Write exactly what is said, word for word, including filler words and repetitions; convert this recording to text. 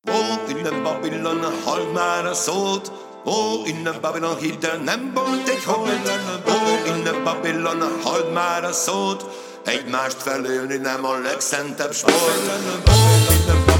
Ó, innen Babilon, halld már a szót. Ó, innen Babilon, hidd el, nem volt egy hold. Ó, innen Babilon, halld már a szót. Egymást felélni nem a legszentebb sport. Ó, innen